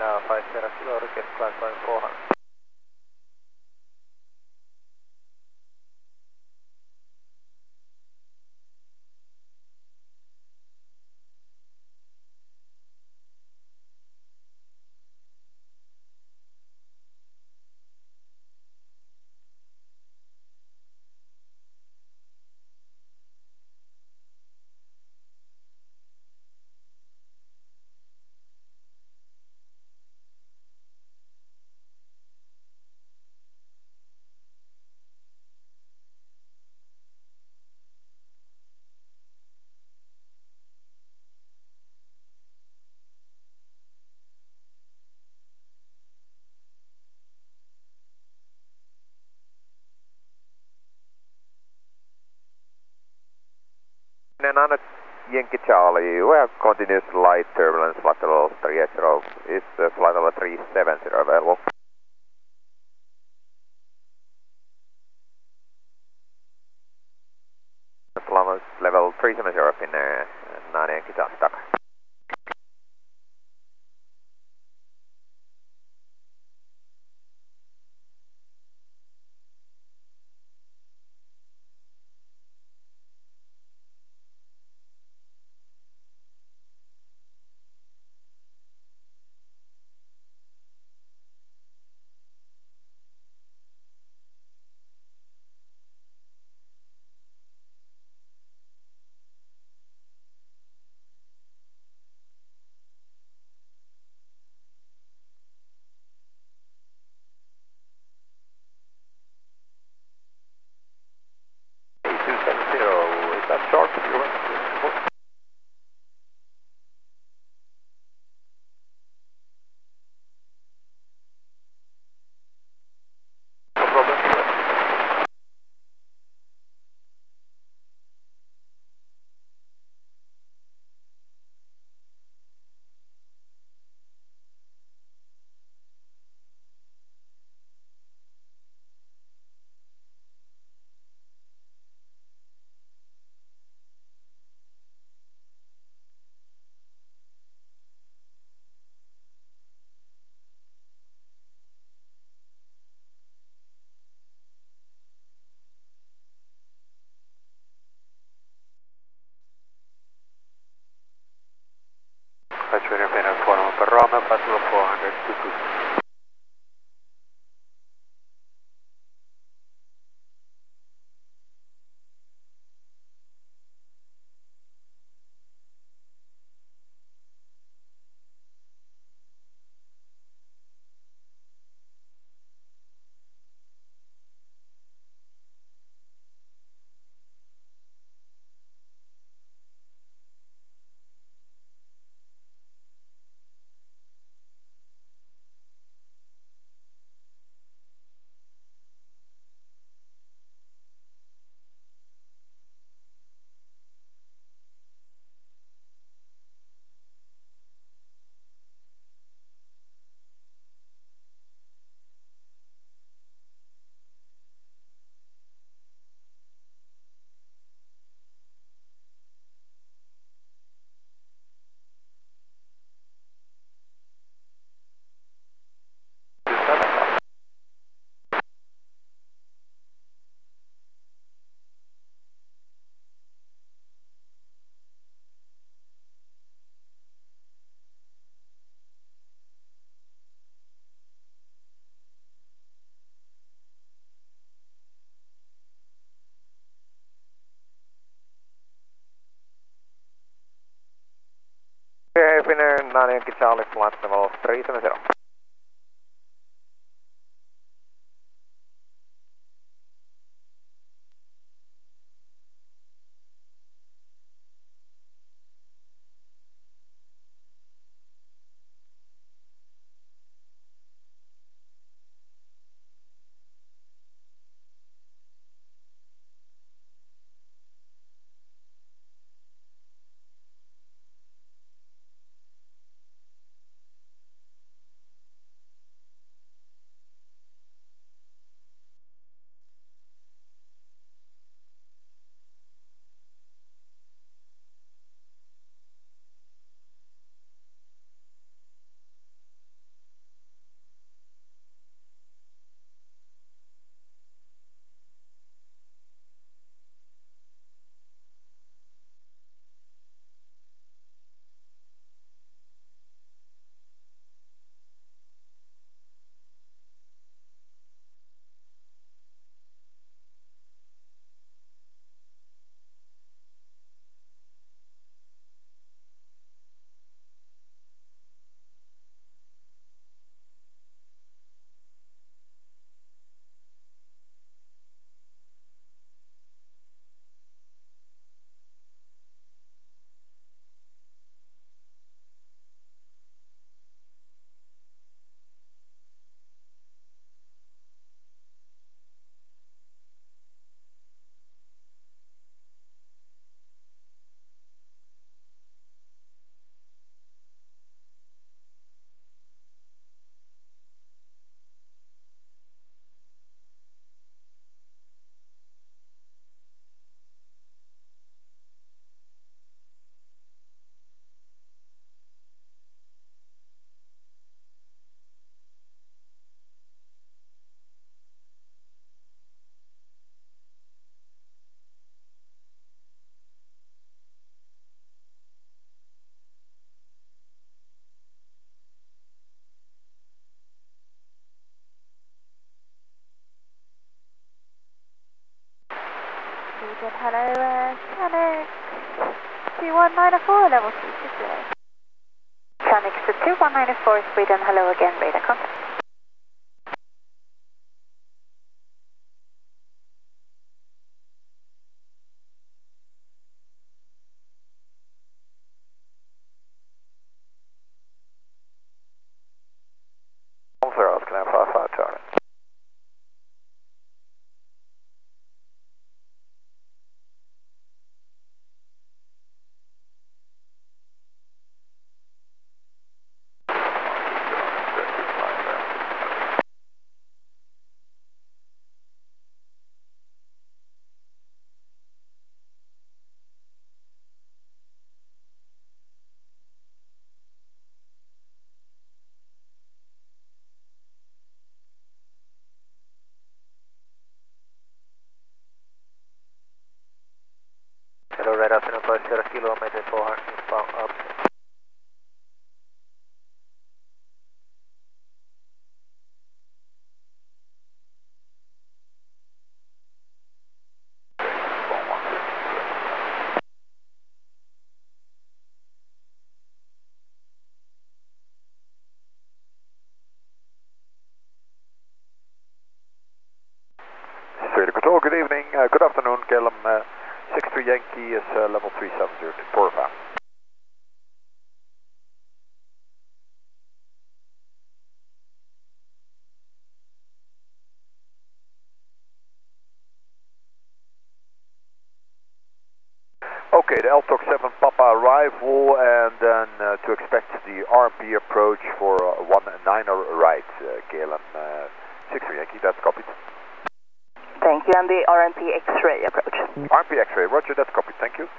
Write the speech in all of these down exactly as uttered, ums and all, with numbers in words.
uh, five zero kilo, request climb by four hundred. Nana Yankee Charlie, we have continuous light turbulence, flight level three eight zero, is uh, flight level three seven zero available? Flight level three seven zero, in uh, Nana Yankee Charlie, stuck. two seven zero, is that short? No problem. Flight Radar Finnair four hundred per Rama, flight level four hundred, two two. Okay, Finnair Nana Yankee Charlie, flight level three seven zero. Sweden, hello, uh, Canix two one nine four, level two six zero. Canix two one nine four, Sweden, hello again, radar contact. Zero, can I have five five Charlie? Hello, radar, Finland zero kilometer four hundred pound up. Radio Control, good evening, uh, good afternoon, Kelm uh, six three Yankee is uh, level three seven zero to Porva. Okay, the L T O C seven Papa arrival, and then uh, to expect the R M P approach for uh, one niner right, uh, K L M uh, six three Yankee, that's copied. Thank you, and the R M P X-ray approach. R M P X-ray, roger, that's copied, thank you.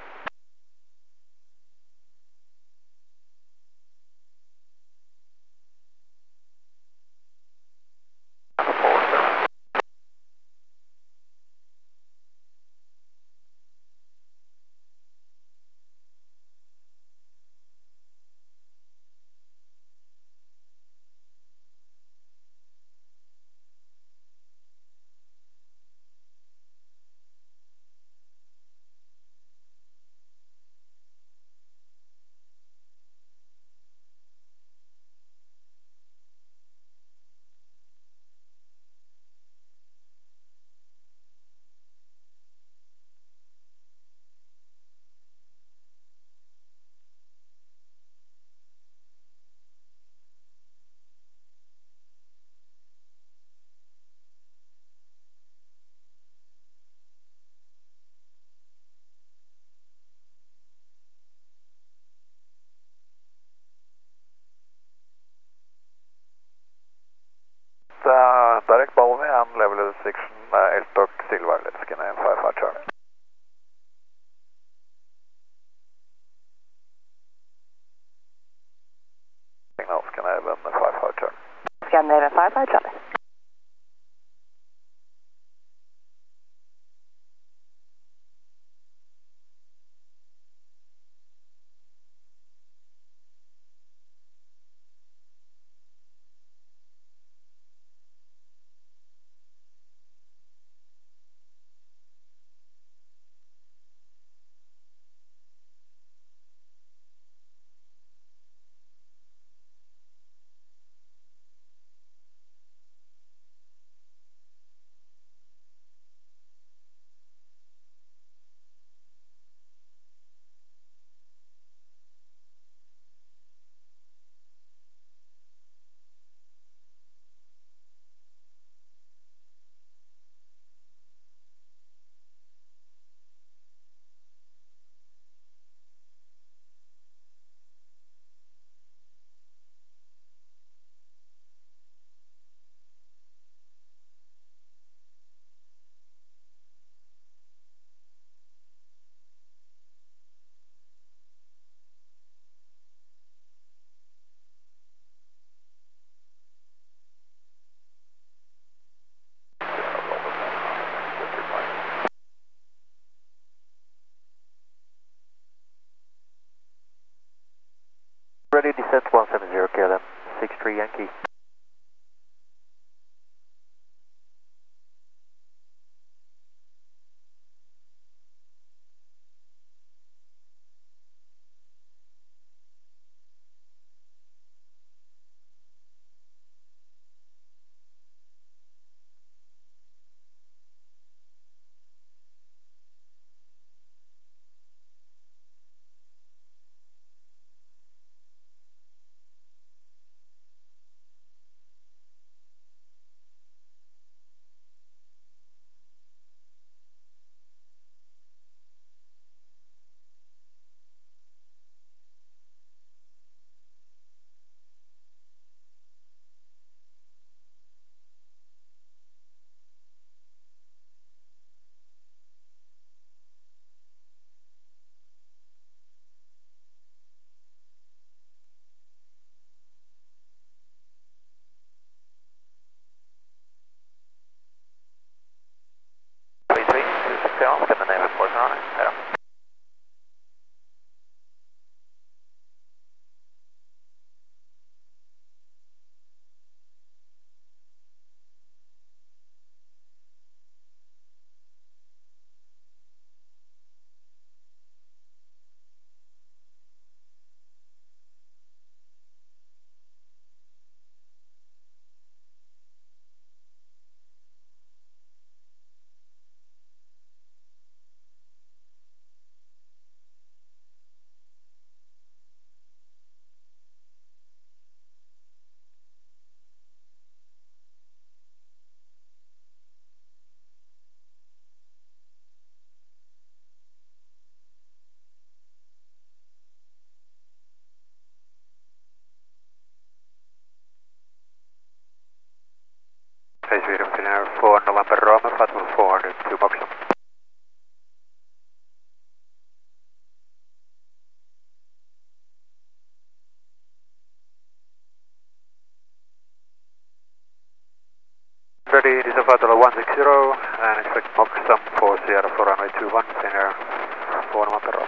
Uh, direct Balmy and level section uh, L T O C Silver, let's get nine five five Charlie. Signals, can I have a five five Charlie? Scandinavian five five Charlie. Fox seven four Sierra four runway two one, clear for Mataró.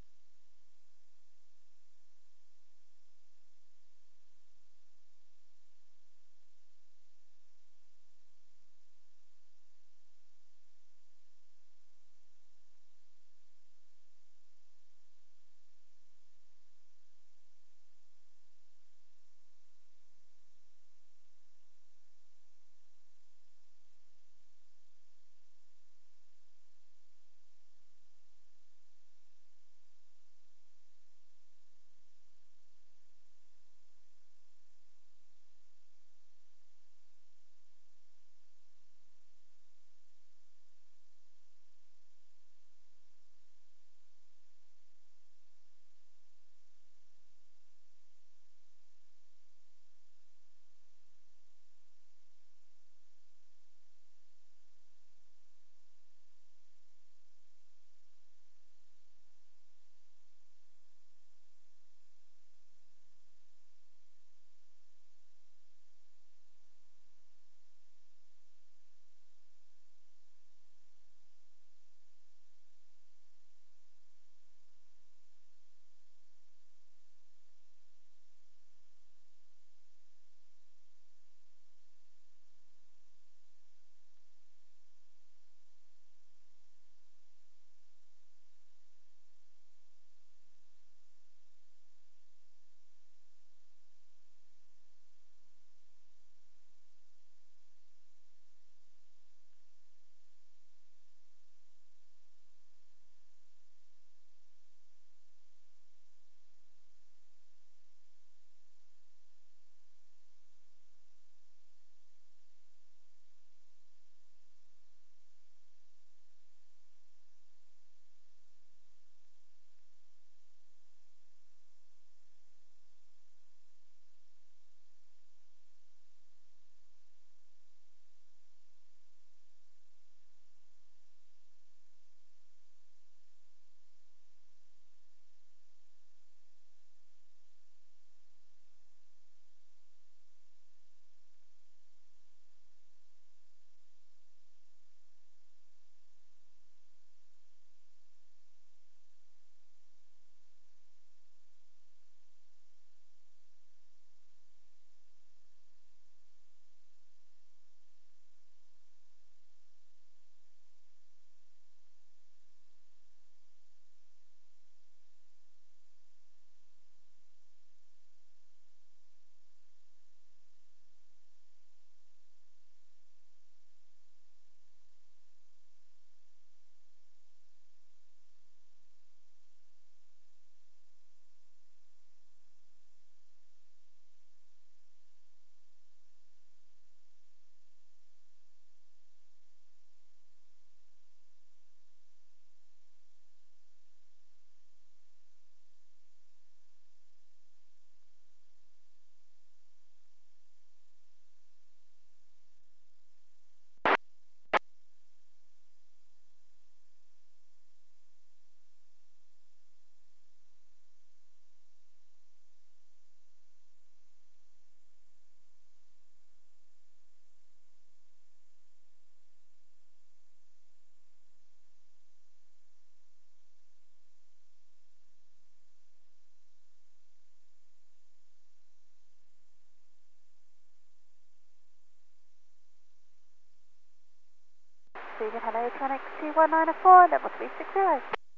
Sweden, hello, Tranix two one nine four, level three six zero.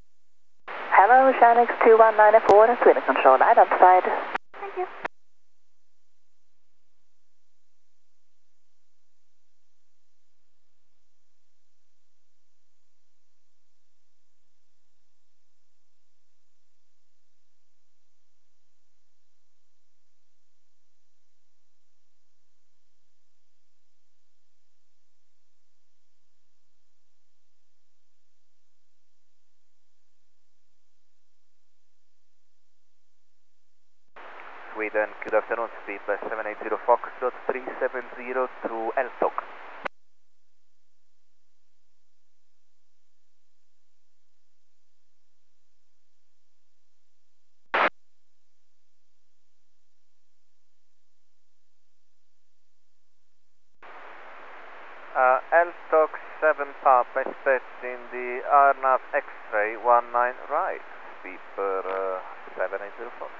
Hello, Tranix two one nine four, Sweden Control, identified. Thank you. Sweden, good afternoon, speed by seven eight zero Foxtrot three seven zero to L T O C. Uh, L T O C seven Papa Alpha expecting the R N A V X-ray one nine right, speed per uh, seven eight zero Fox.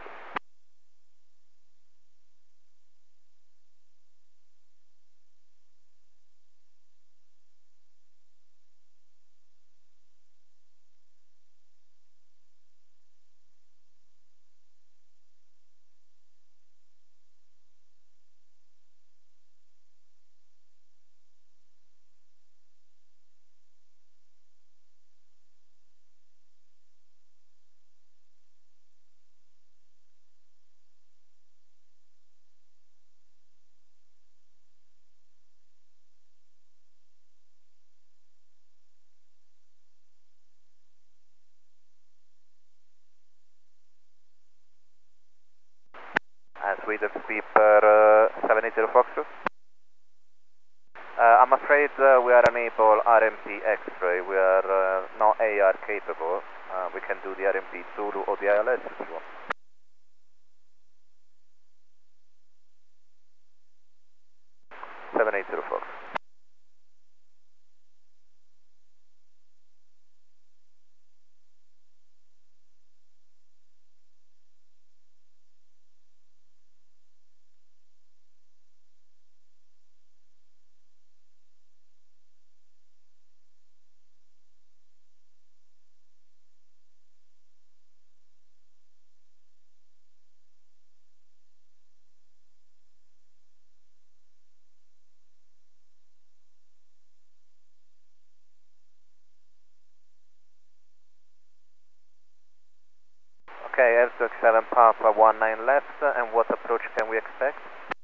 And Sweden speed per uh, seven eight zero Foxtrot. Uh, I'm afraid uh, we are unable R M P X-ray, we are uh, not A R capable. Uh, we can do the R M P Zulu or the I L S if you want. seven eight zero Fox. Okay, Air two seven Papa one nine left, and what approach can we expect?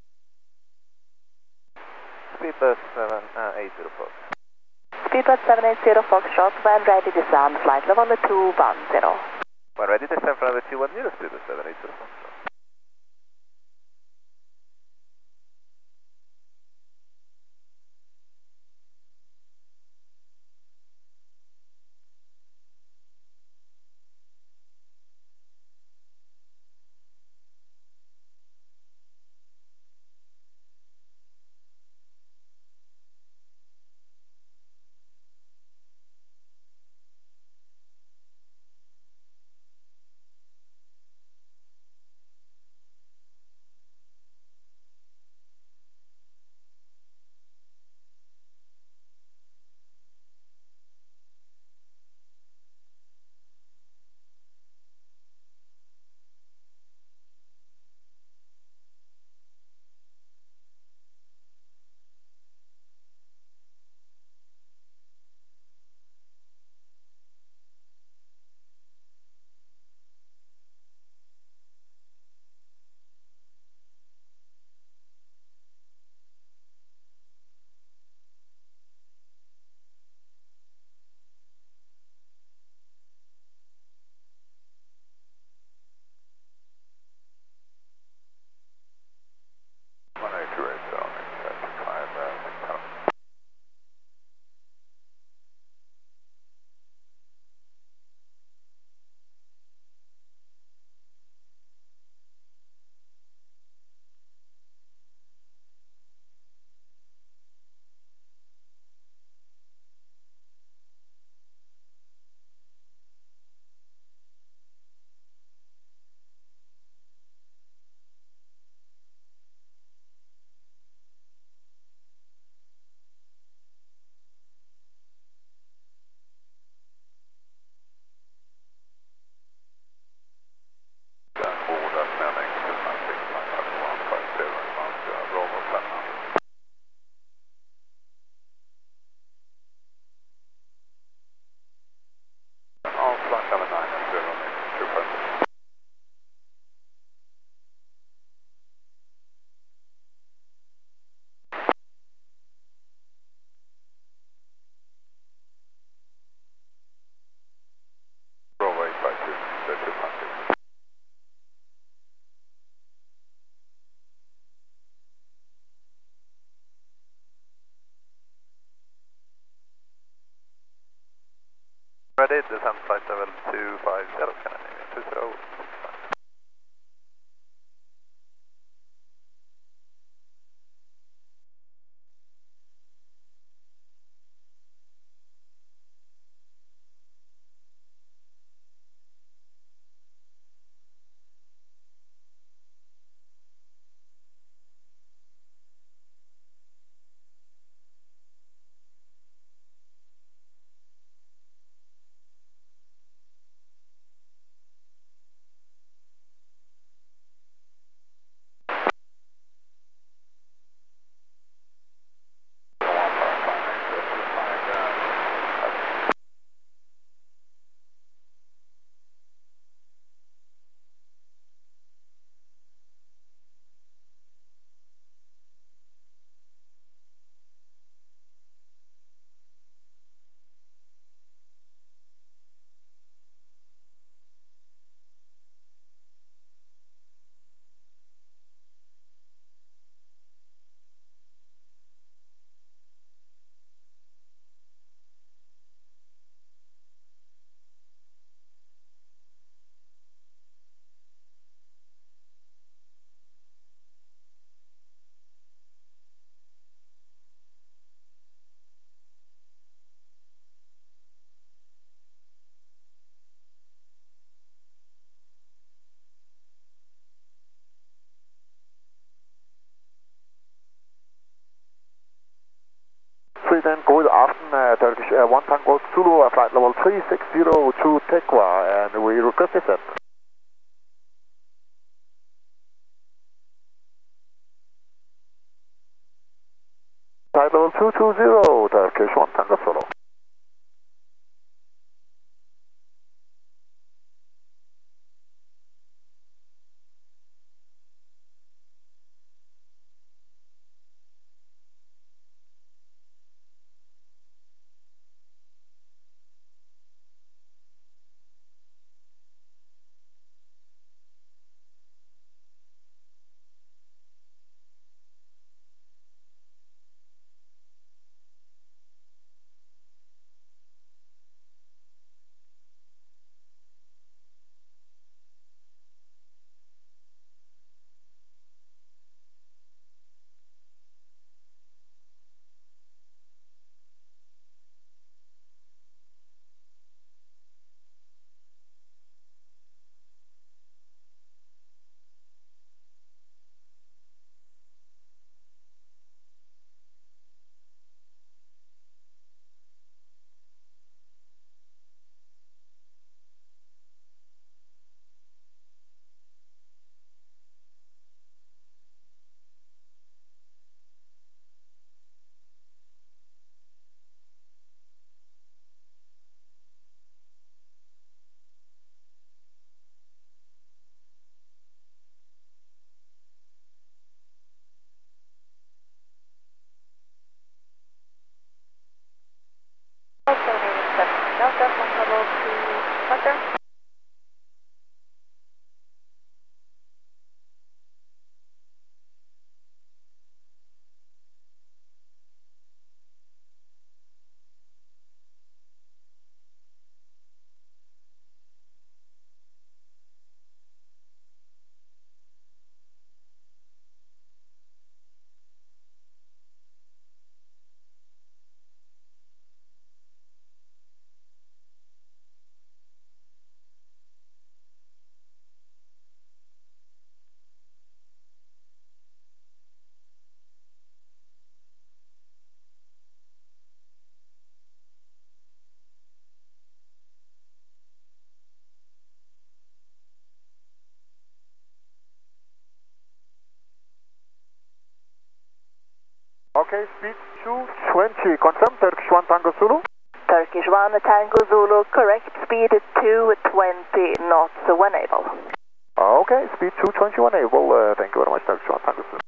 Speedbird seven eight zero Fox. Speedbird seven eight zero Foxtrot, when ready descend, flight level two one zero. When ready descend from level two one zero, Speedbird seven eight zero Fox. Ready, descend flight level two five zero, Scandinavia, two zero. three six zero to Tequa, and we request descent. Flight level two two zero, Turkish one Tango Solo. Delta, one level to Thunder. Okay, speed two twenty, confirm, Turkish one Tango Zulu. Turkish one Tango Zulu, correct, speed two twenty knots when able. Okay, speed two twenty when able, uh, thank you very much, Turkish one Tango Zulu.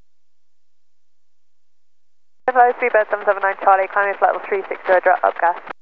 Five three bed seven seven nine Charlie, climbing flight level three six zero, drop up gas.